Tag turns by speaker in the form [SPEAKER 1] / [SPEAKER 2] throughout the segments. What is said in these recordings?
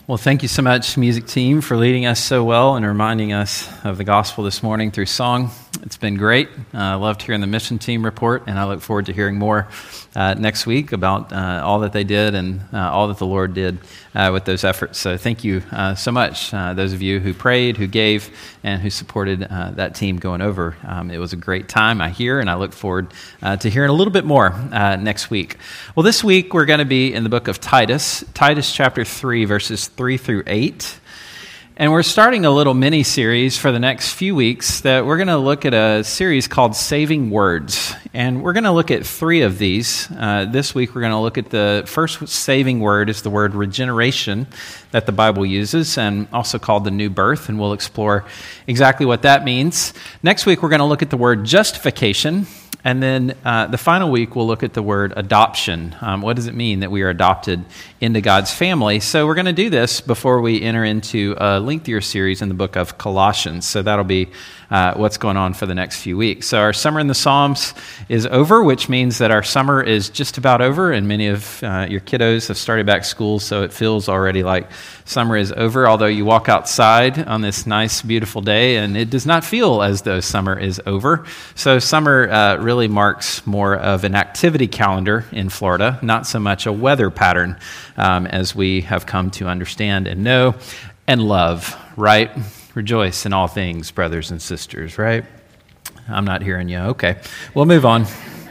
[SPEAKER 1] Well, thank you so much, music team, for leading us so well and reminding us of the gospel this morning through song. It's been great. I loved hearing the mission team report, and I look forward to hearing more next week about all that they did and all that the Lord did with those efforts. So thank you so much, those of you who prayed, who gave, and who supported that team going over. It was a great time, I hear, and I look forward to hearing a little bit more next week. Well, this week we're going to be in the book of Titus chapter 3, verses 3 through 8. And we're starting a little mini-series for the next few weeks that we're going to look at a series called Saving Words. And we're going to look at three of these. This week we're going to look at the first saving word is the word regeneration that the Bible uses, and also called the new birth, and we'll explore exactly what that means. Next week we're going to look at the word justification. And then the final week, we'll look at the word adoption. What does it mean that we are adopted into God's family? So we're going to do this before we enter into a lengthier series in the book of Colossians. So that'll be what's going on for the next few weeks. So our Summer in the Psalms is over, which means that our summer is just about over, and many of your kiddos have started back school, so it feels already like summer is over, although you walk outside on this nice, beautiful day, and it does not feel as though summer is over. So summer really marks more of an activity calendar in Florida, not so much a weather pattern, as we have come to understand and know and love, right? Rejoice in all things, brothers and sisters, right? I'm not hearing you. Okay, we'll move on.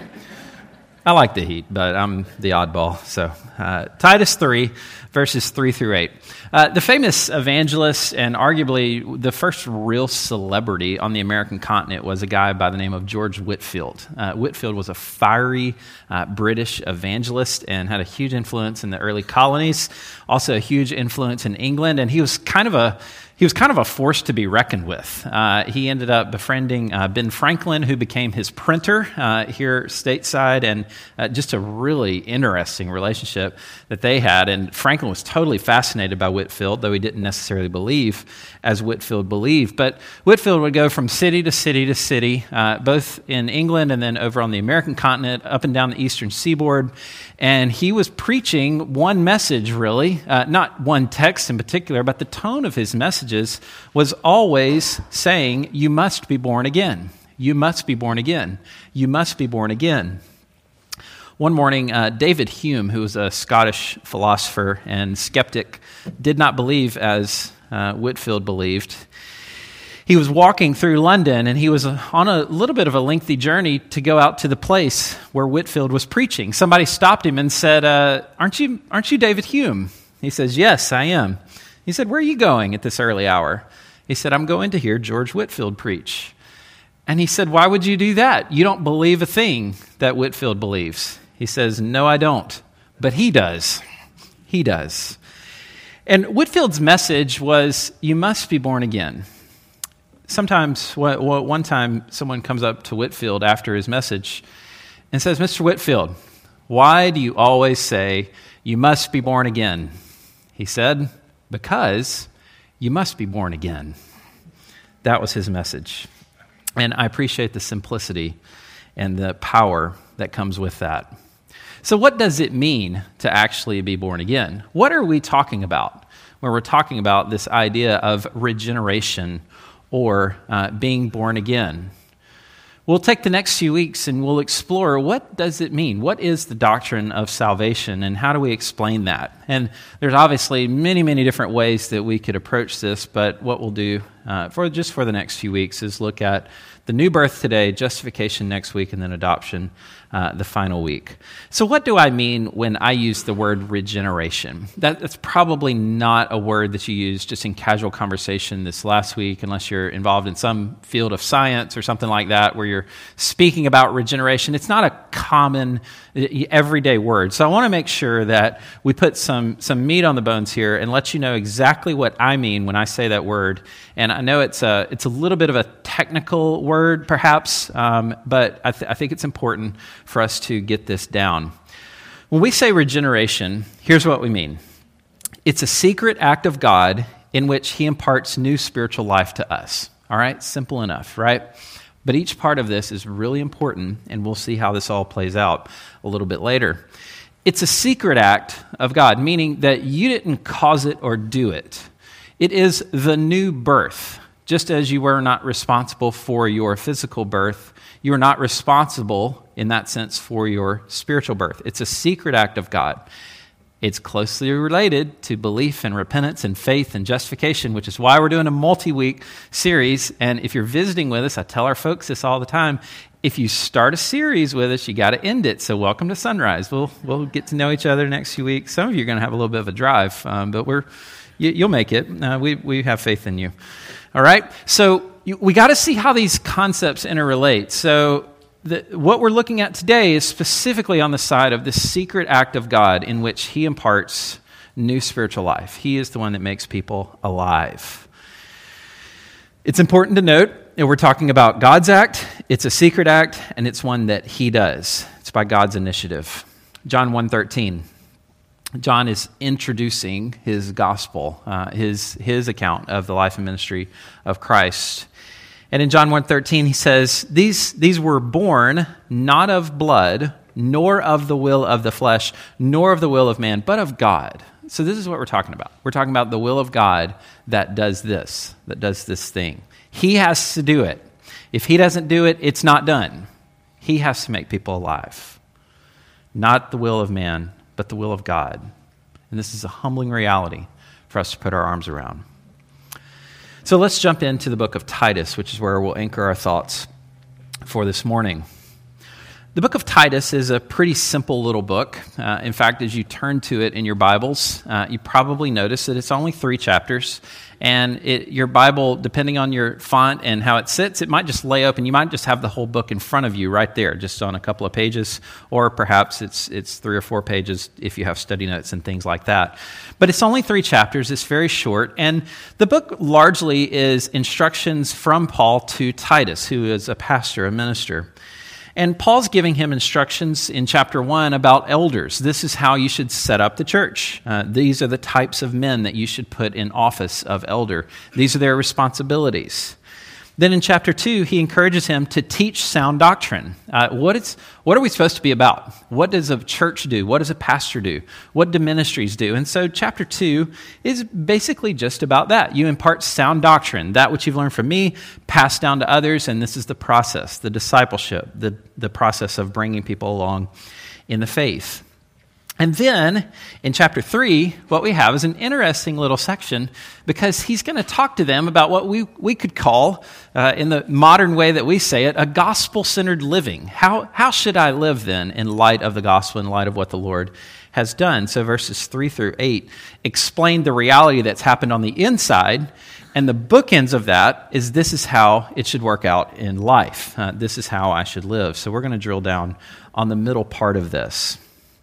[SPEAKER 1] I like the heat, but I'm the oddball. So Titus 3, verses 3 through 8. The famous evangelist and arguably the first real celebrity on the American continent was a guy by the name of George Whitefield. Whitefield was a fiery British evangelist and had a huge influence in the early colonies, also a huge influence in England, and he was kind of a force to be reckoned with. He ended up befriending Ben Franklin, who became his printer here stateside, and just a really interesting relationship that they had. And Franklin was totally fascinated by Whitefield, though he didn't necessarily believe as Whitefield believed. But Whitefield would go from city to city to city, both in England and then over on the American continent, up and down the eastern seaboard. And he was preaching one message, really, not one text in particular, but the tone of his messages was always saying, you must be born again. You must be born again. You must be born again. One morning, David Hume, who was a Scottish philosopher and skeptic, did not believe as Whitefield believed. He was walking through London, and he was on a little bit of a lengthy journey to go out to the place where Whitefield was preaching. Somebody stopped him and said, aren't you David Hume? He says, yes, I am. He said, where are you going at this early hour? He said, I'm going to hear George Whitefield preach. And he said, why would you do that? You don't believe a thing that Whitefield believes. He says, no, I don't. But he does. He does. And Whitefield's message was, you must be born again. Sometimes, one time, someone comes up to Whitefield after his message and says, Mr. Whitefield, why do you always say, you must be born again? He said, because you must be born again. That was his message. And I appreciate the simplicity and the power that comes with that. So what does it mean to actually be born again? What are we talking about when we're talking about this idea of regeneration or being born again? We'll take the next few weeks and we'll explore what does it mean? What is the doctrine of salvation and how do we explain that? And there's obviously many, many different ways that we could approach this, but what we'll do for the next few weeks is look at the new birth today, justification next week, and then adoption the final week. So what do I mean when I use the word regeneration? That's probably not a word that you use just in casual conversation this last week, unless you're involved in some field of science or something like that where you're speaking about regeneration. It's not a common, everyday word. So I want to make sure that we put some meat on the bones here and let you know exactly what I mean when I say that word. And I know it's a little bit of a technical word, perhaps, but I think it's important for us to get this down. When we say regeneration, here's what we mean. It's a secret act of God in which He imparts new spiritual life to us. All right? Simple enough, right? But each part of this is really important, and we'll see how this all plays out a little bit later. It's a secret act of God, meaning that you didn't cause it or do it. It is the new birth. Just as you were not responsible for your physical birth, you are not responsible in that sense for your spiritual birth. It's a secret act of God. It's closely related to belief and repentance and faith and justification, which is why we're doing a multi-week series. And if you're visiting with us, I tell our folks this all the time, if you start a series with us, you got to end it. So welcome to Sunrise. We'll get to know each other next few weeks. Some of you are going to have a little bit of a drive, but you'll make it. We have faith in you. All right? So we got to see how these concepts interrelate. So what we're looking at today is specifically on the side of the secret act of God in which he imparts new spiritual life. He is the one that makes people alive. It's important to note that we're talking about God's act, it's a secret act, and it's one that he does. It's by God's initiative. John 1:13. John is introducing his gospel, his account of the life and ministry of Christ. And in John 1:13, he says, These were born not of blood, nor of the will of the flesh, nor of the will of man, but of God. So this is what we're talking about. We're talking about the will of God that does this thing. He has to do it. If he doesn't do it, it's not done. He has to make people alive. Not the will of man, but the will of God. And this is a humbling reality for us to put our arms around. So let's jump into the book of Titus, which is where we'll anchor our thoughts for this morning. The book of Titus is a pretty simple little book. In fact, as you turn to it in your Bibles, you probably notice that it's only 3 chapters. And your Bible, depending on your font and how it sits, it might just lay open. You might just have the whole book in front of you right there, just on a couple of pages. Or perhaps it's 3 or 4 pages if you have study notes and things like that. But it's only 3 chapters. It's very short. And the book largely is instructions from Paul to Titus, who is a pastor, a minister. And Paul's giving him instructions in chapter 1 about elders. This is how you should set up the church. These are the types of men that you should put in office of elder. These are their responsibilities. Then in chapter 2, he encourages him to teach sound doctrine. What are we supposed to be about? What does a church do? What does a pastor do? What do ministries do? And so chapter 2 is basically just about that. You impart sound doctrine, that which you've learned from me, pass down to others, and this is the process, the discipleship, the process of bringing people along in the faith. And then, in chapter 3, what we have is an interesting little section because he's going to talk to them about what we could call, in the modern way that we say it, a gospel-centered living. How should I live then in light of the gospel, in light of what the Lord has done? So verses 3 through 8 explain the reality that's happened on the inside, and the bookends of that is this is how it should work out in life. This is how I should live. So we're going to drill down on the middle part of this.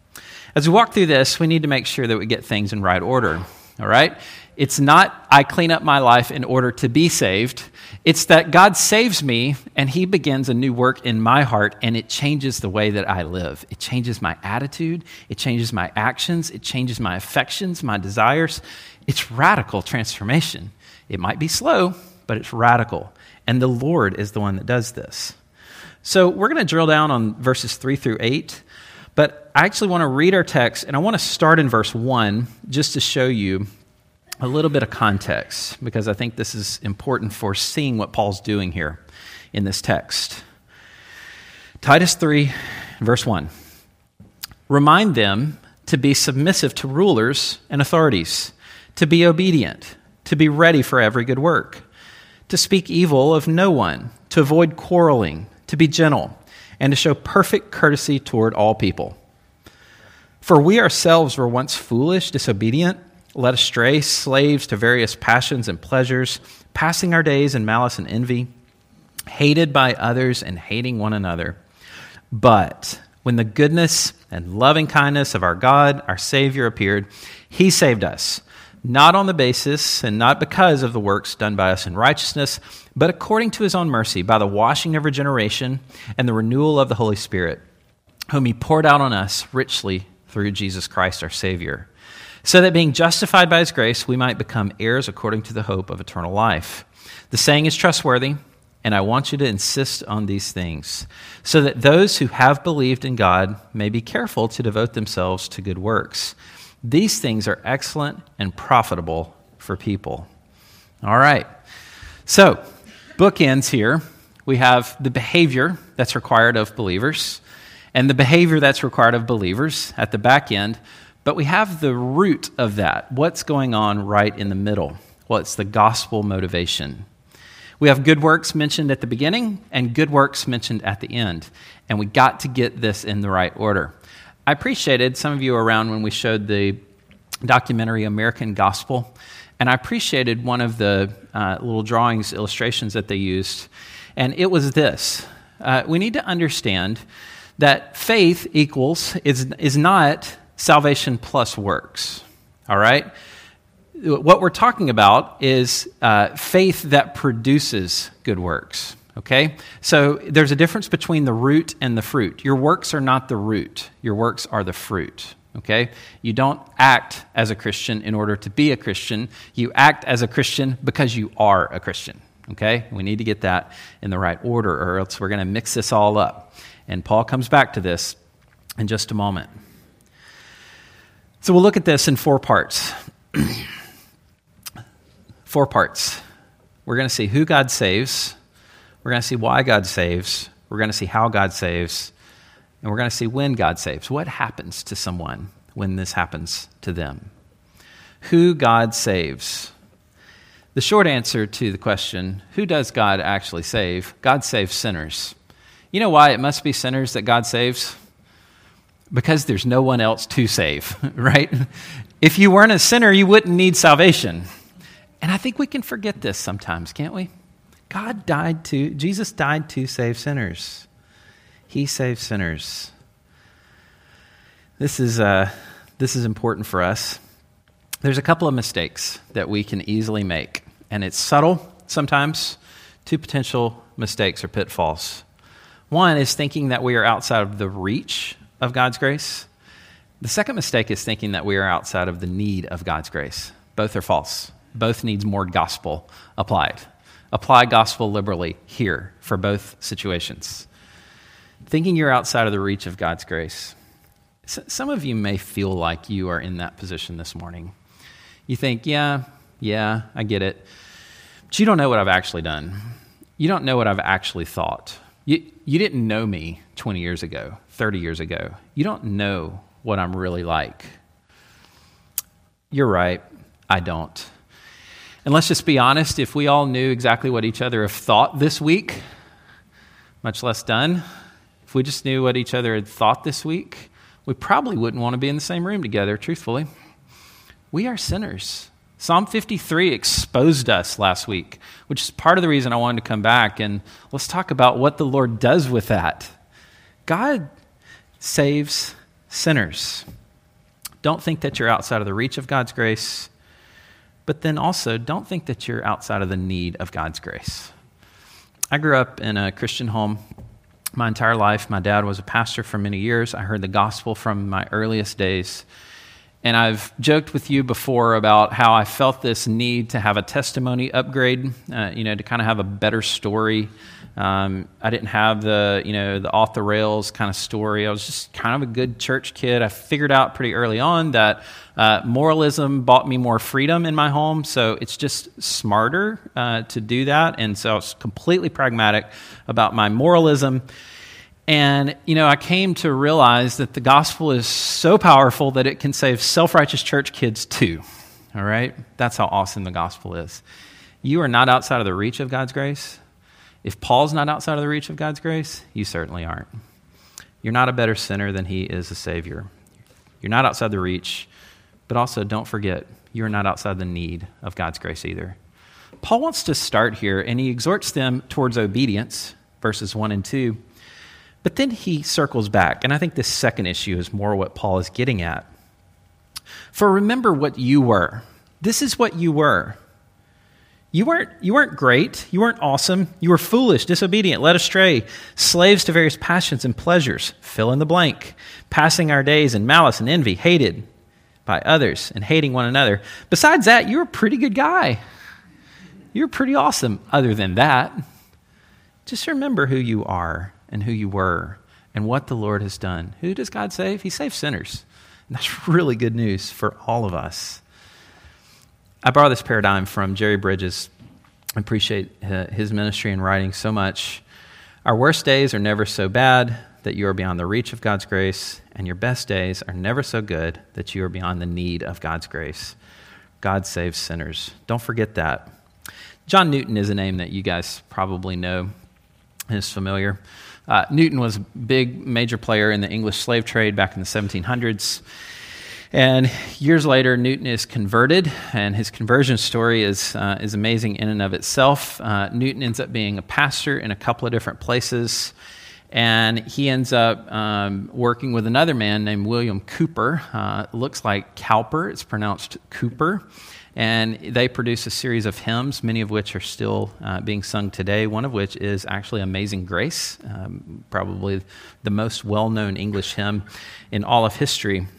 [SPEAKER 1] As we walk through this, we need to make sure that we get things in right order, all right? It's not I clean up my life in order to be saved. It's that God saves me and he begins a new work in my heart and it changes the way that I live. It changes my attitude. It changes my actions. It changes my affections, my desires. It's radical transformation. It might be slow, but it's radical. And the Lord is the one that does this. So we're going to drill down on verses 3 through 8. But I actually want to read our text, and I want to start in verse 1 just to show you a little bit of context, because I think this is important for seeing what Paul's doing here in this text. Titus 3, verse 1. Remind them to be submissive to rulers and authorities, to be obedient, to be ready for every good work, to speak evil of no one, to avoid quarreling, to be gentle, and to show perfect courtesy toward all people. For we ourselves were once foolish, disobedient, led astray, slaves to various passions and pleasures, passing our days in malice and envy, hated by others and hating one another. But when the goodness and loving kindness of our God, our Savior, appeared, he saved us, not on the basis and not because of the works done by us in righteousness, but according to his own mercy, by the washing of regeneration and the renewal of the Holy Spirit, whom he poured out on us richly through Jesus Christ our Savior, so that being justified by his grace, we might become heirs according to the hope of eternal life. The saying is trustworthy. and I want you to insist on these things, so that those who have believed in God may be careful to devote themselves to good works. These things are excellent and profitable for people. All right. So, bookends here. We have the behavior that's required of believers and the behavior that's required of believers at the back end. But we have the root of that. What's going on right in the middle? Well, it's the gospel motivation. We have good works mentioned at the beginning and good works mentioned at the end. And we got to get this in the right order. I appreciated some of you around when we showed the documentary American Gospel. And I appreciated one of the little drawings, illustrations that they used. And it was this. We need to understand that faith is not salvation plus works. All right? What we're talking about is faith that produces good works. Okay? So there's a difference between the root and the fruit. Your works are not the root. Your works are the fruit. Okay? You don't act as a Christian in order to be a Christian. You act as a Christian because you are a Christian. Okay? We need to get that in the right order, or else we're going to mix this all up. And Paul comes back to this in just a moment. So we'll look at this in 4 parts. 4 parts. We're going to see who God saves. We're going to see why God saves. We're going to see how God saves. And we're going to see when God saves. What happens to someone when this happens to them? Who God saves. The short answer to the question, who does God actually save? God saves sinners. You know why it must be sinners that God saves? Because there's no one else to save, right? If you weren't a sinner, you wouldn't need salvation. And I think we can forget this sometimes, can't we? Jesus died to save sinners. He saves sinners. This is important for us. There's a couple of mistakes that we can easily make, and it's subtle sometimes. 2 potential mistakes or pitfalls. One is thinking that we are outside of the reach of God's grace. The second mistake is thinking that we are outside of the need of God's grace. Both are false. Both needs more gospel applied. Apply gospel liberally here for both situations. Thinking you're outside of the reach of God's grace. Some of you may feel like you are in that position this morning. You think, yeah, I get it. But you don't know what I've actually done. You don't know what I've actually thought. You didn't know me 20 years ago, 30 years ago. You don't know what I'm really like. You're right, I don't. And let's just be honest, if we all knew exactly what each other have thought this week, much less done, if we just knew what each other had thought this week, we probably wouldn't want to be in the same room together, truthfully. We are sinners. Psalm 53 exposed us last week, which is part of the reason I wanted to come back, and let's talk about what the Lord does with that. God saves sinners. Don't think that you're outside of the reach of God's grace, but then also don't think that you're outside of the need of God's grace. I grew up in a Christian home my entire life. My dad was a pastor for many years. I heard the gospel from my earliest days. And I've joked with you before about how I felt this need to have a testimony upgrade, to kind of have a better story. I didn't have the off the rails kind of story. I was just kind of a good church kid. I figured out pretty early on that moralism bought me more freedom in my home, so it's just smarter to do that. And so I was completely pragmatic about my moralism. And, I came to realize that the gospel is so powerful that it can save self-righteous church kids too. All right? That's how awesome the gospel is. You are not outside of the reach of God's grace. If Paul's not outside of the reach of God's grace, you certainly aren't. You're not a better sinner than he is a Savior. You're not outside the reach, but also don't forget, you're not outside the need of God's grace either. Paul wants to start here, and he exhorts them towards obedience, verses 1 and 2. But then he circles back, and I think this second issue is more what Paul is getting at. For remember what you were. This is what you were. You weren't great. You weren't awesome. You were foolish, disobedient, led astray, slaves to various passions and pleasures. Fill in the blank. Passing our days in malice and envy, hated by others and hating one another. Besides that, you're a pretty good guy. You're pretty awesome other than that. just remember who you are and who you were and what the Lord has done. Who does God save? He saves sinners. And that's really good news for all of us. I borrow this paradigm from Jerry Bridges. I appreciate his ministry and writing so much. Our worst days are never so bad that you are beyond the reach of God's grace, and your best days are never so good that you are beyond the need of God's grace. God saves sinners. Don't forget that. John Newton is a name that you guys probably know and is familiar. Newton was a big, major player in the English slave trade back in the 1700s. And years later, Newton is converted, and his conversion story is amazing in and of itself. Newton ends up being a pastor in a couple of different places, and he ends up working with another man named William Cowper. Looks like Cowper, it's pronounced Cooper. And they produce a series of hymns, many of which are still being sung today, one of which is actually Amazing Grace, probably the most well-known English hymn in all of history.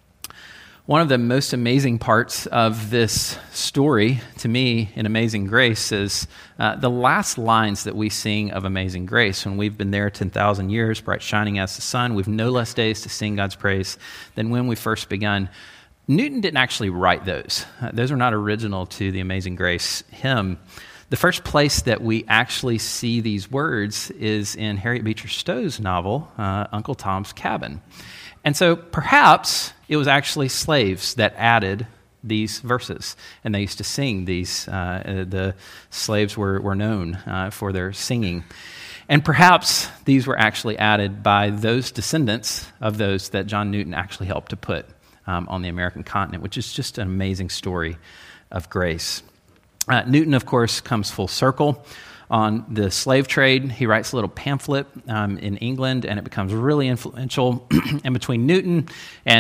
[SPEAKER 1] One of the most amazing parts of this story, to me, in Amazing Grace, is the last lines that we sing of Amazing Grace. When we've been there 10,000 years, bright shining as the sun, we've no less days to sing God's praise than when we first begun. Newton didn't actually write those. Those are not original to the Amazing Grace hymn. The first place that we actually see these words is in Harriet Beecher Stowe's novel, Uncle Tom's Cabin. And so perhaps it was actually slaves that added these verses, and they used to sing these. The slaves were known for their singing. And perhaps these were actually added by those descendants of those that John Newton actually helped to put on the American continent, which is just an amazing story of grace. Newton, of course, comes full circle on the slave trade. He writes a little pamphlet in England, and it becomes really influential. And between Newton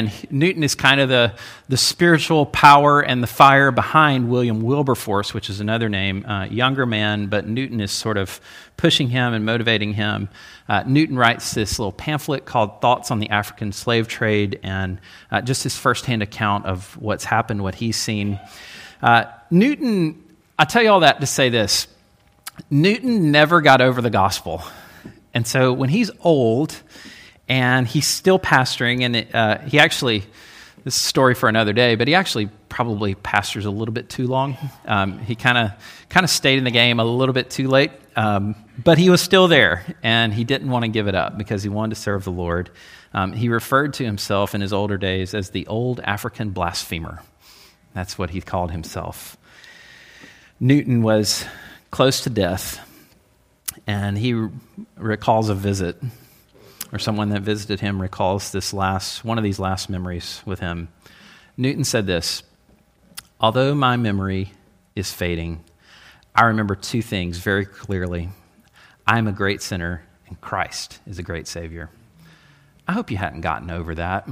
[SPEAKER 1] is kind of the spiritual power and the fire behind William Wilberforce, which is another name, younger man, but Newton is sort of pushing him and motivating him. Newton writes this little pamphlet called Thoughts on the African Slave Trade, and just his firsthand account of what's happened, what he's seen. Newton, I tell you all that to say this. Newton never got over the gospel. And so when he's old and he's still pastoring, and he actually, this is a story for another day, but he actually probably pastors a little bit too long. He kind of stayed in the game a little bit too late, but he was still there, and he didn't want to give it up because he wanted to serve the Lord. He referred to himself in his older days as the old African blasphemer. That's what he called himself. Newton was close to death, and he recalls a visit, or someone that visited him recalls one of these last memories with him. Newton said this: "Although my memory is fading, I remember two things very clearly. I am a great sinner, and Christ is a great Savior." I hope you hadn't gotten over that.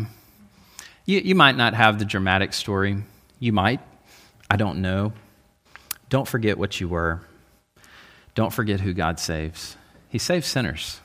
[SPEAKER 1] You might not have the dramatic story. You might. I don't know. Don't forget what you were. Don't forget who God saves. He saves sinners.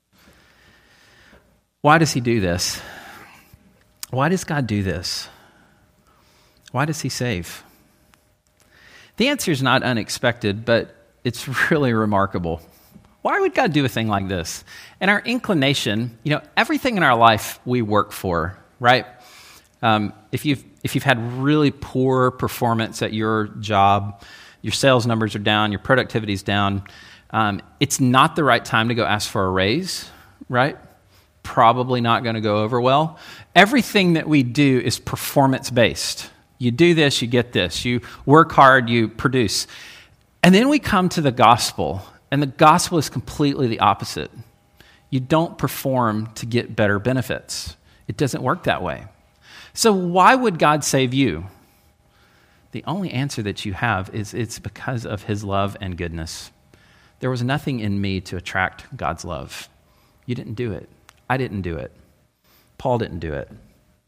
[SPEAKER 1] Why does he do this? Why does God do this? Why does he save? The answer is not unexpected, but it's really remarkable. Why would God do a thing like this? And our inclination, everything in our life we work for, right? If you've had really poor performance at your job, your sales numbers are down, your productivity's down, it's not the right time to go ask for a raise, right? Probably not going to go over well. Everything that we do is performance-based. You do this, you get this. You work hard, you produce. And then we come to the gospel, and the gospel is completely the opposite. You don't perform to get better benefits. It doesn't work that way. So why would God save you? The only answer that you have is it's because of his love and goodness. There was nothing in me to attract God's love. You didn't do it. I didn't do it. Paul didn't do it.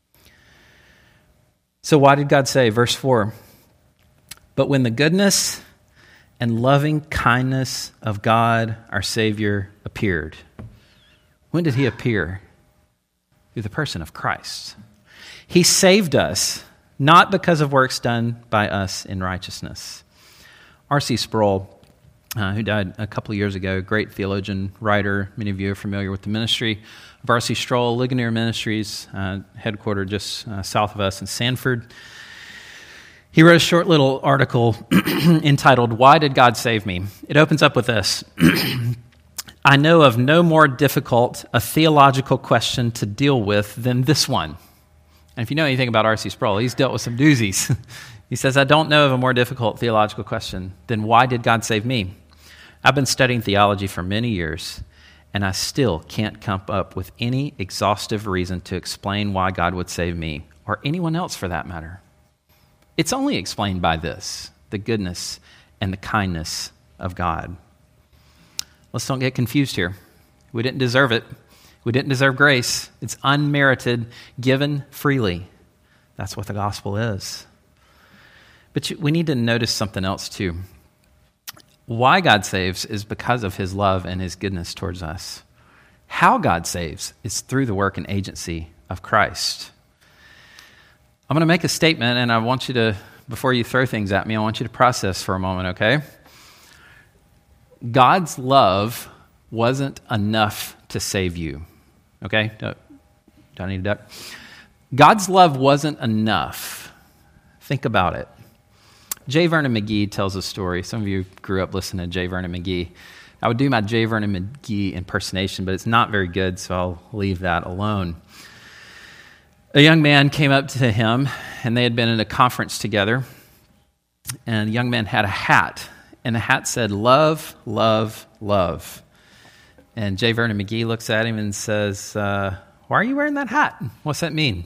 [SPEAKER 1] So why did God say? Verse 4, "But when the goodness and loving kindness of God, our Savior, appeared." When did he appear? Through the person of Christ. He saved us, not because of works done by us in righteousness. R.C. Sproul who died a couple of years ago, great theologian, writer. Many of you are familiar with the ministry of R.C. Sproul, Ligonier Ministries, headquartered just south of us in Sanford. He wrote a short little article entitled, "Why Did God Save Me?" It opens up with this. "I know of no more difficult a theological question to deal with than this one." And if you know anything about R.C. Sproul, he's dealt with some doozies. He says, "I don't know of a more difficult theological question than why did God save me? I've been studying theology for many years, and I still can't come up with any exhaustive reason to explain why God would save me, or anyone else for that matter. It's only explained by this, the goodness and the kindness of God." Let's don't get confused here. We didn't deserve it. We didn't deserve grace. It's unmerited, given freely. That's what the gospel is. But we need to notice something else too. Why God saves is because of his love and his goodness towards us. How God saves is through the work and agency of Christ. I'm going to make a statement, and I want you to, before you throw things at me, I want you to process for a moment, okay? God's love wasn't enough to save you, okay? Do I need a duck? God's love wasn't enough. Think about it. J. Vernon McGee tells a story. Some of you grew up listening to J. Vernon McGee. I would do my J. Vernon McGee impersonation, but it's not very good, so I'll leave that alone. A young man came up to him, and they had been in a conference together, and the young man had a hat, and the hat said, "Love, love, love." And J. Vernon McGee looks at him and says, "Why are you wearing that hat? What's that mean?"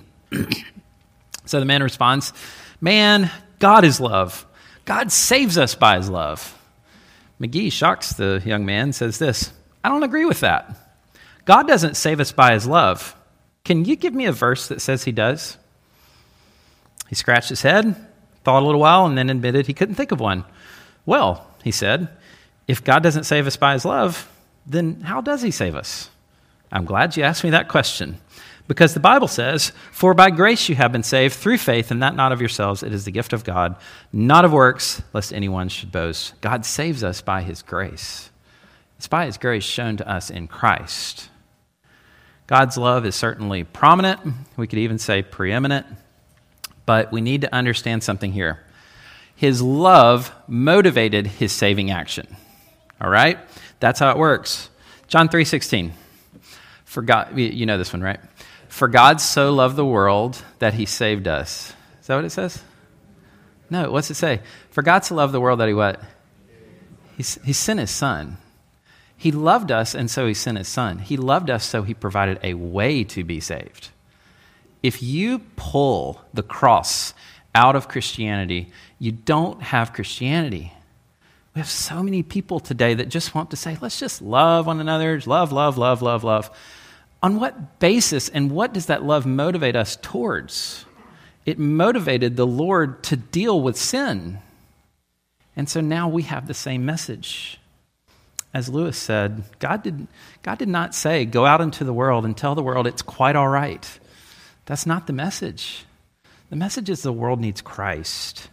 [SPEAKER 1] So the man responds, "Man, God is love. God saves us by his love." McGee shocks the young man and says this, "I don't agree with that. God doesn't save us by his love. Can you give me a verse that says he does?" He scratched his head, thought a little while, and then admitted he couldn't think of one. "Well," he said, "if God doesn't save us by his love, then how does he save us?" "I'm glad you asked me that question. Because the Bible says, 'For by grace you have been saved through faith, and that not of yourselves, it is the gift of God, not of works, lest anyone should boast.'" God saves us by his grace. It's by his grace shown to us in Christ. God's love is certainly prominent. We could even say preeminent. But we need to understand something here. His love motivated his saving action. All right? That's how it works. John 3:16. For God, you know this one, right? "For God so loved the world that he saved us." Is that what it says? No, what's it say? For God so loved the world that he what? He sent his son. He loved us, and so he sent his son. He loved us, so he provided a way to be saved. If you pull the cross out of Christianity, you don't have Christianity. We have so many people today that just want to say, let's just love one another, love, love, love, love, love. On what basis and what does that love motivate us towards? It motivated the Lord to deal with sin. And so now we have the same message. As Lewis said, God did not say, go out into the world and tell the world it's quite all right. That's not the message. The message is the world needs Christ.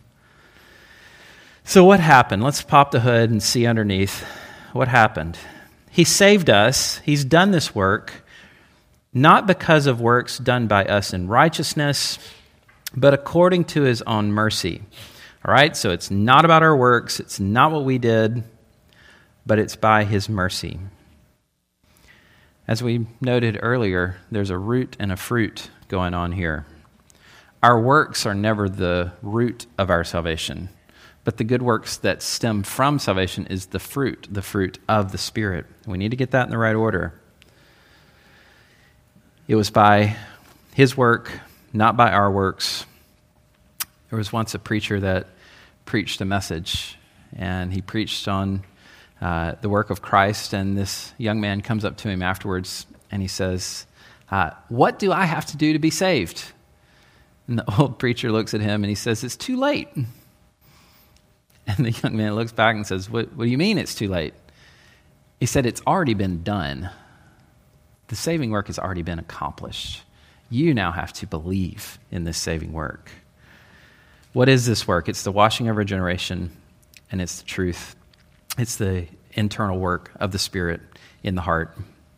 [SPEAKER 1] So what happened? Let's pop the hood and see underneath. What happened? He saved us. He's done this work, not because of works done by us in righteousness, but according to his own mercy. All right, so it's not about our works. It's not what we did, but it's by his mercy. As we noted earlier, there's a root and a fruit going on here. Our works are never the root of our salvation, but the good works that stem from salvation is the fruit of the Spirit. We need to get that in the right order. It was by his work, not by our works. There was once a preacher that preached a message, and he preached on the work of Christ, and this young man comes up to him afterwards, and he says, what do I have to do to be saved? And the old preacher looks at him, and he says, it's too late. And the young man looks back and says, what do you mean it's too late? He said, it's already been done. The saving work has already been accomplished. You now have to believe in this saving work. What is this work? It's the washing of regeneration, and it's the truth It's the internal work of the Spirit in the heart.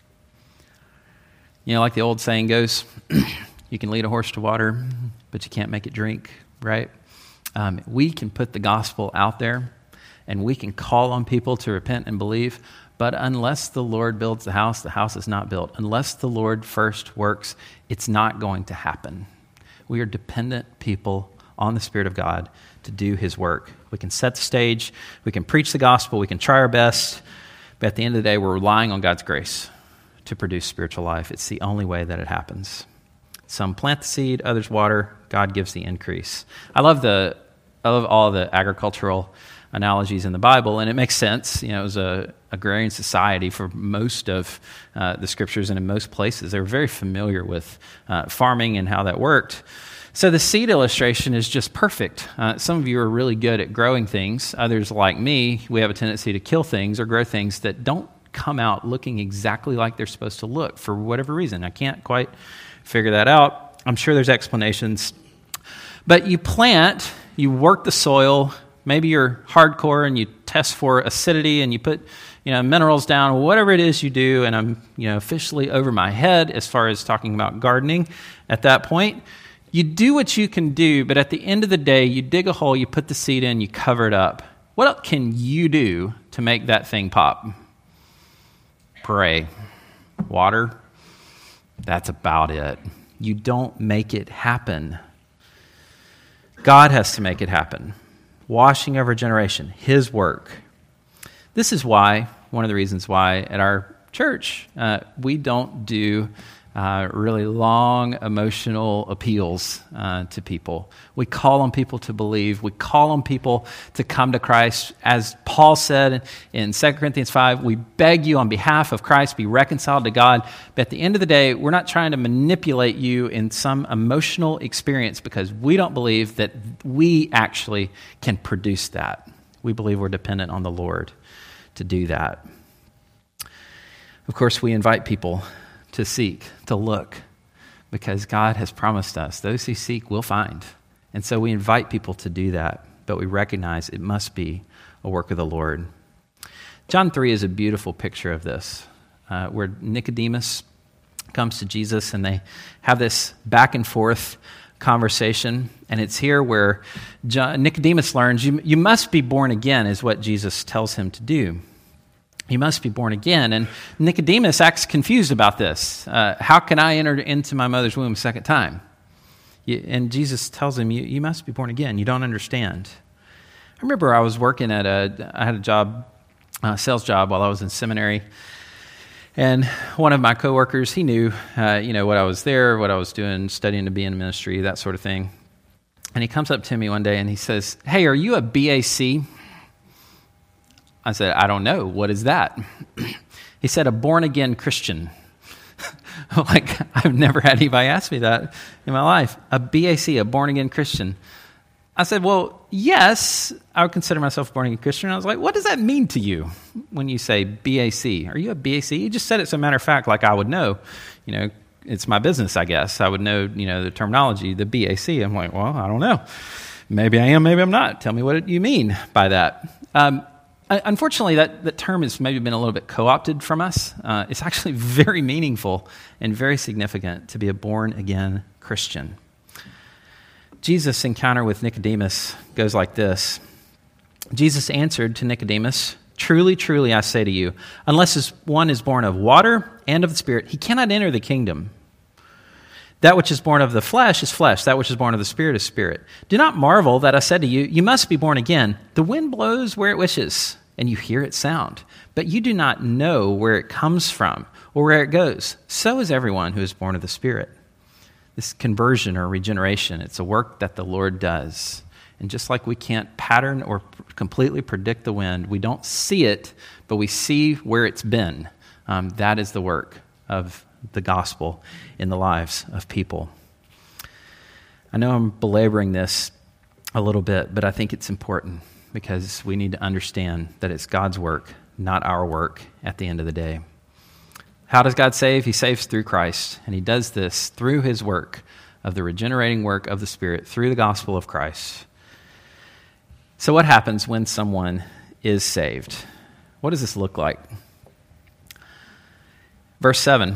[SPEAKER 1] You know, like the old saying goes, you can lead a horse to water, but you can't make it drink, right? We can put the gospel out there, and we can call on people to repent and believe, but unless the Lord builds the house is not built. Unless the Lord first works, it's not going to happen. We are dependent people on the Spirit of God to do his work. We can set the stage, we can preach the gospel, we can try our best, but at the end of the day, we're relying on God's grace to produce spiritual life. It's the only way that it happens. Some plant the seed, others water, God gives the increase. I love all the agricultural analogies in the Bible, and it makes sense. You know, it was a agrarian society for most of the scriptures, and in most places, they were very familiar with farming and how that worked. So the seed illustration is just perfect. Some of you are really good at growing things. Others, like me, we have a tendency to kill things or grow things that don't come out looking exactly like they're supposed to look for whatever reason. I can't quite figure that out. I'm sure there's explanations. But you plant, you work the soil, maybe you're hardcore and you test for acidity and you put minerals down, whatever it is you do, and I'm officially over my head as far as talking about gardening at that point. You do what you can do, but at the end of the day, you dig a hole, you put the seed in, you cover it up. What else can you do to make that thing pop? Pray. Water. That's about it. You don't make it happen. God has to make it happen. Washing over generation, his work. This is why, one of the reasons why at our church, we don't do really long emotional appeals to people. We call on people to believe. We call on people to come to Christ. As Paul said in 2 Corinthians 5, we beg you on behalf of Christ, be reconciled to God. But at the end of the day, we're not trying to manipulate you in some emotional experience because we don't believe that we actually can produce that. We believe we're dependent on the Lord to do that. Of course, we invite people to seek, to look, because God has promised us those who seek will find. And so we invite people to do that, but we recognize it must be a work of the Lord. John 3 is a beautiful picture of this, where Nicodemus comes to Jesus and they have this back and forth conversation. And it's here where Nicodemus learns, you must be born again, is what Jesus tells him to do. You must be born again. And Nicodemus acts confused about this. How can I enter into my mother's womb a second time? And Jesus tells him, you must be born again. You don't understand. I remember I was working I had a job, sales job while I was in seminary. And one of my coworkers, he knew, what I was there, what I was doing, studying to be in ministry, that sort of thing. And he comes up to me one day and he says, "Hey, are you a BAC?" I said, "I don't know. What is that?" He said, "A born-again Christian." Like, I've never had anybody ask me that in my life. A BAC, a born-again Christian. I said, "Well, yes, I would consider myself a born-again Christian." I was like, "What does that mean to you when you say BAC? Are you a BAC?" You just said it as a matter of fact, like I would know. It's my business, I guess. I would know, the terminology, the BAC. I'm like, well, I don't know. Maybe I am, maybe I'm not. Tell me what you mean by that. Unfortunately, that term has maybe been a little bit co-opted from us. It's actually very meaningful and very significant to be a born-again Christian. Jesus' encounter with Nicodemus goes like this. Jesus answered to Nicodemus, "Truly, truly, I say to you, unless one is born of water and of the Spirit, he cannot enter the kingdom. That which is born of the flesh is flesh. That which is born of the Spirit is spirit. Do not marvel that I said to you, you must be born again. The wind blows where it wishes, and you hear its sound, but you do not know where it comes from or where it goes. So is everyone who is born of the Spirit." This conversion or regeneration, it's a work that the Lord does. And just like we can't pattern or completely predict the wind, we don't see it, but we see where it's been. That is the work of the gospel in the lives of people. I know I'm belaboring this a little bit, but I think it's important because we need to understand that it's God's work, not our work at the end of the day. How does God save? He saves through Christ, and he does this through his work of the regenerating work of the Spirit through the gospel of Christ. So what happens when someone is saved? What does this look like? Verse 7,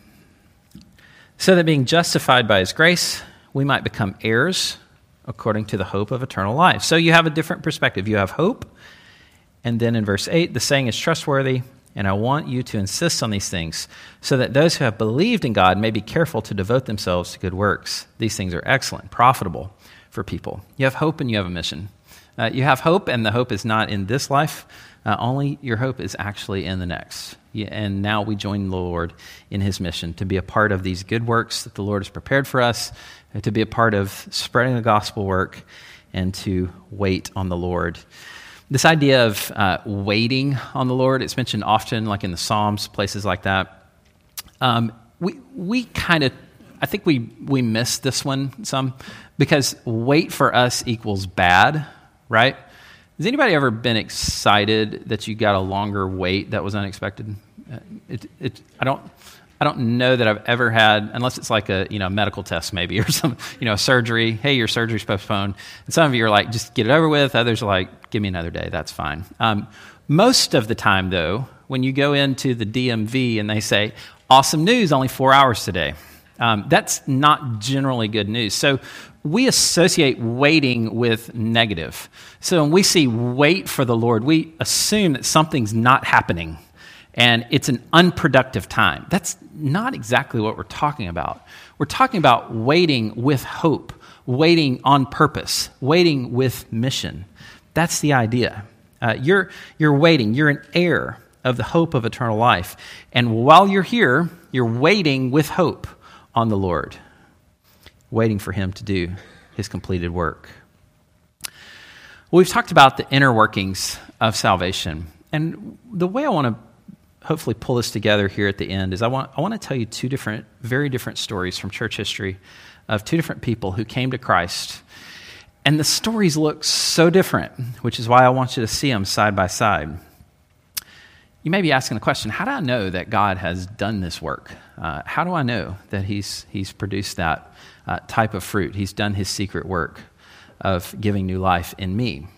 [SPEAKER 1] so that being justified by his grace, we might become heirs according to the hope of eternal life. So you have a different perspective. You have hope. And then in verse 8, the saying is trustworthy, and I want you to insist on these things, so that those who have believed in God may be careful to devote themselves to good works. These things are excellent, profitable for people. You have hope and you have a mission. You have hope, and the hope is not in this life. Only your hope is actually in the next. And now we join the Lord in his mission to be a part of these good works that the Lord has prepared for us, to be a part of spreading the gospel work, and to wait on the Lord. This idea of waiting on the Lord, it's mentioned often, like in the Psalms, places like that. We kind of, I think we miss this one some, because wait for us equals bad, right? Has anybody ever been excited that you got a longer wait that was unexpected? I don't know that I've ever had, unless it's like a medical test maybe, or some a surgery. Hey, your surgery's postponed. And some of you are like, just get it over with. Others are like, give me another day. That's fine. Most of the time, though, when you go into the DMV and they say, awesome news, only 4 hours today, that's not generally good news. So we associate waiting with negative. So when we see wait for the Lord, we assume that something's not happening and it's an unproductive time. That's not exactly what we're talking about. We're talking about waiting with hope, waiting on purpose, waiting with mission. That's the idea. You're waiting. You're an heir of the hope of eternal life. And while you're here, you're waiting with hope on the Lord, waiting for him to do his completed work. We've talked about the inner workings of salvation. And the way I want to hopefully pull this together here at the end is I want to tell you two very different stories from church history of two different people who came to Christ. And the stories look so different, which is why I want you to see them side by side. You may be asking the question, how do I know that God has done this work? How do I know that he's produced that type of fruit? He's done his secret work of giving new life in me.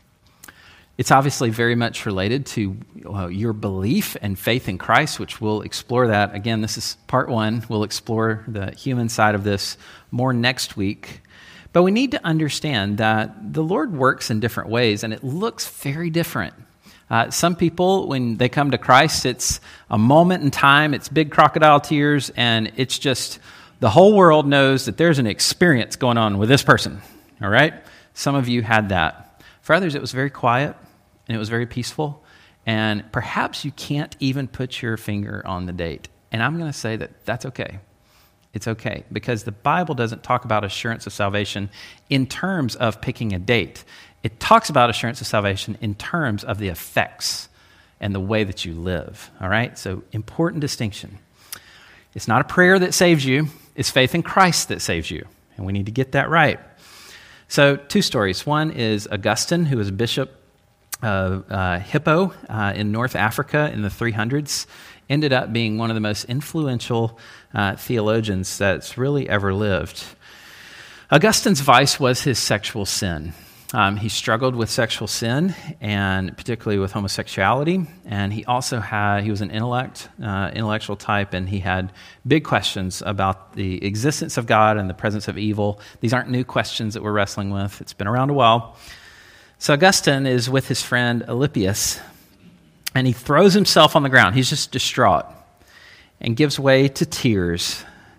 [SPEAKER 1] It's obviously very much related to your belief and faith in Christ, which we'll explore that. Again, this is part one. We'll explore the human side of this more next week. But we need to understand that the Lord works in different ways, and it looks very different. Some people, when they come to Christ, it's a moment in time, it's big crocodile tears, and it's just the whole world knows that there's an experience going on with this person, all right? Some of you had that. For others, it was very quiet, and it was very peaceful, and perhaps you can't even put your finger on the date. And I'm going to say that that's okay. It's okay, because the Bible doesn't talk about assurance of salvation in terms of picking a date. It talks about assurance of salvation in terms of the effects and the way that you live, all right? So, important distinction. It's not a prayer that saves you. It's faith in Christ that saves you, and we need to get that right. So, two stories. One is Augustine, who was Bishop of Hippo in North Africa in the 300s, ended up being one of the most influential theologians that's really ever lived. Augustine's vice was his sexual sin. He struggled with sexual sin, and particularly with homosexuality. And he also he was an intellectual type, and he had big questions about the existence of God and the presence of evil. These aren't new questions that we're wrestling with. It's been around a while. So Augustine is with his friend Alypius, and he throws himself on the ground. He's just distraught and gives way to tears.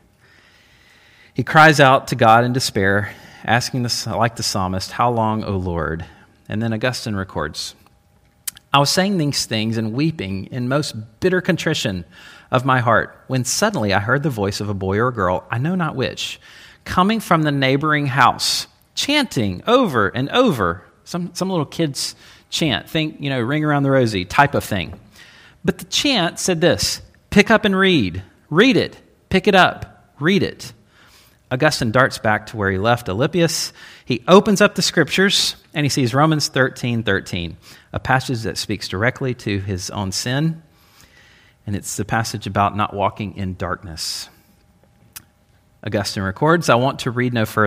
[SPEAKER 1] He cries out to God in despair, asking, like the psalmist, "How long, O Lord?" And then Augustine records, "I was saying these things and weeping in most bitter contrition of my heart, when suddenly I heard the voice of a boy or a girl, I know not which, coming from the neighboring house, chanting over and over." Some little kids chant, think, Ring Around the Rosie type of thing. But the chant said this: pick up and read. Read it. Pick it up. Read it. Augustine darts back to where he left Alypius. He opens up the scriptures and he sees Romans 13:13, a passage that speaks directly to his own sin. And it's the passage about not walking in darkness. Augustine records, "I want to read no further,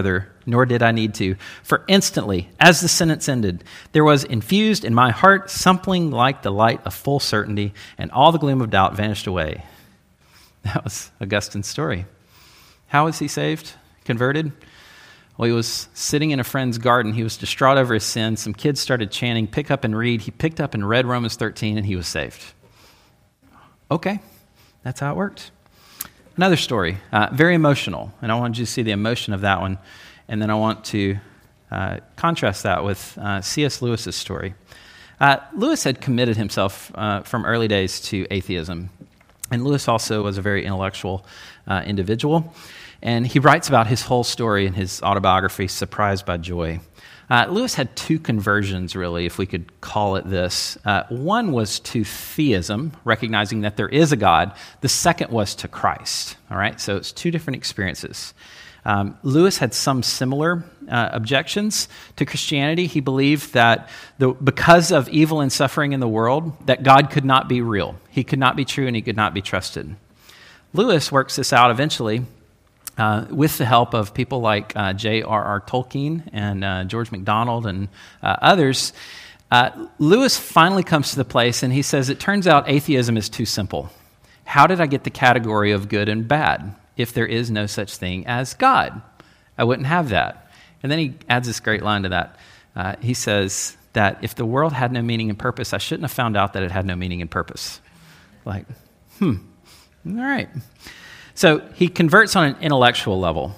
[SPEAKER 1] nor did I need to. For instantly, as the sentence ended, there was infused in my heart something like the light of full certainty, and all the gloom of doubt vanished away. That was Augustine's story. How was he saved, converted? Well, he was sitting in a friend's garden. He was distraught over his sin. Some kids started chanting, pick up and read. He picked up and read Romans 13, and he was saved. Okay, that's how it worked. Another story, very emotional, and I wanted you to see the emotion of that one, and then I want to contrast that with C.S. Lewis's story. Lewis had committed himself from early days to atheism, and Lewis also was a very intellectual individual, and he writes about his whole story in his autobiography, Surprised by Joy. Lewis had two conversions, really, if we could call it this. One was to theism, recognizing that there is a God. The second was to Christ, all right? So it's two different experiences. Lewis had some similar objections to Christianity. He believed that because of evil and suffering in the world, that God could not be real. He could not be true, and he could not be trusted. Lewis works this out eventually with the help of people like J.R.R. Tolkien and George MacDonald and others. Lewis finally comes to the place, and he says, it turns out atheism is too simple. How did I get the category of good and bad if there is no such thing as God? I wouldn't have that. And then he adds this great line to that. He says that if the world had no meaning and purpose, I shouldn't have found out that it had no meaning and purpose. Like, all right. So he converts on an intellectual level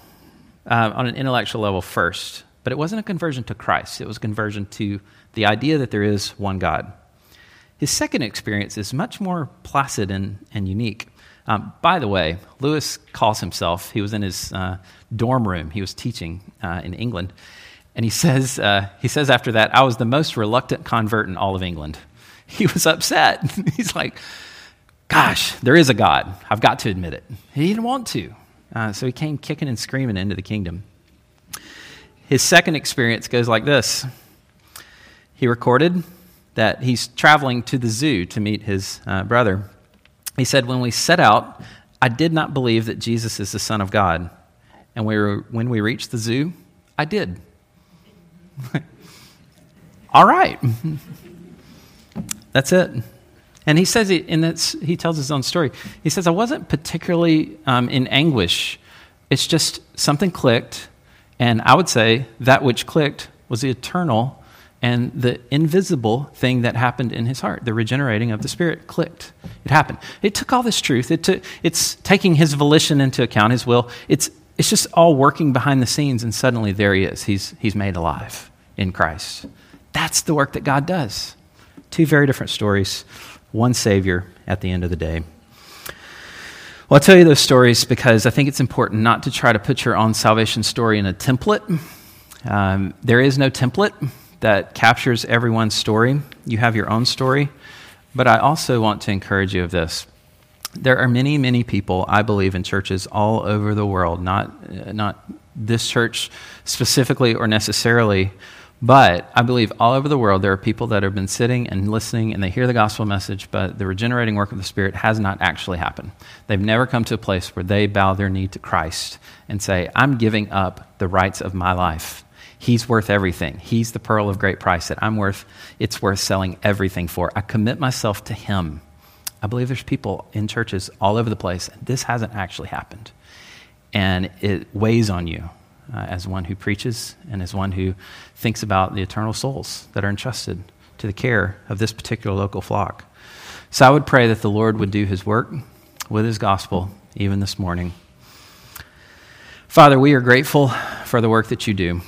[SPEAKER 1] first, but it wasn't a conversion to Christ. It was a conversion to the idea that there is one God. His second experience is much more placid and unique. By the way, Lewis calls himself, he was in his dorm room, he was teaching in England, and he says after that, I was the most reluctant convert in all of England. He was upset. He's like, gosh, there is a God. I've got to admit it. He didn't want to. So he came kicking and screaming into the kingdom. His second experience goes like this. He recorded that he's traveling to the zoo to meet his brother. He said, when we set out, I did not believe that Jesus is the Son of God. And when we reached the zoo, I did. All right. That's it. And he says, he tells his own story. He says, I wasn't particularly in anguish. It's just something clicked. And I would say that which clicked was the eternal and the invisible thing that happened in his heart. The regenerating of the Spirit clicked. It happened. It took all this truth. It's taking his volition into account, his will. It's just all working behind the scenes, and suddenly there he is. He's made alive in Christ. That's the work that God does. Two very different stories. One Savior at the end of the day. Well, I'll tell you those stories because I think it's important not to try to put your own salvation story in a template. There is no template that captures everyone's story. You have your own story. But I also want to encourage you of this. There are many, many people, I believe, in churches all over the world, not this church specifically or necessarily, but I believe all over the world there are people that have been sitting and listening and they hear the gospel message, but the regenerating work of the Spirit has not actually happened. They've never come to a place where they bow their knee to Christ and say, I'm giving up the rights of my life. He's worth everything. He's the pearl of great price that it's worth selling everything for. I commit myself to Him. I believe there's people in churches all over the place, and this hasn't actually happened. And it weighs on you. As one who preaches and as one who thinks about the eternal souls that are entrusted to the care of this particular local flock. So I would pray that the Lord would do His work with His gospel even this morning. Father, we are grateful for the work that you do.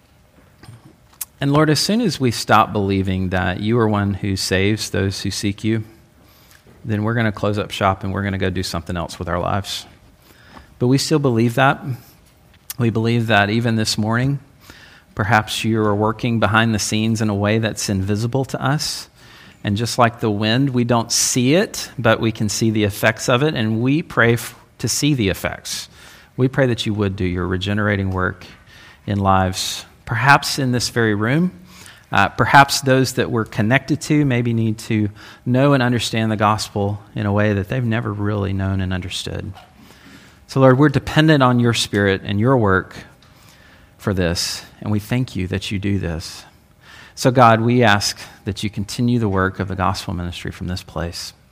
[SPEAKER 1] And Lord, as soon as we stop believing that you are one who saves those who seek you, then we're going to close up shop and we're going to go do something else with our lives. But we still believe that. We believe that even this morning, perhaps you are working behind the scenes in a way that's invisible to us. And just like the wind, we don't see it, but we can see the effects of it, and we pray to see the effects. We pray that you would do your regenerating work in lives, perhaps in this very room. Perhaps those that we're connected to maybe need to know and understand the gospel in a way that they've never really known and understood. So, Lord, we're dependent on your Spirit and your work for this, and we thank you that you do this. So God, we ask that you continue the work of the gospel ministry from this place.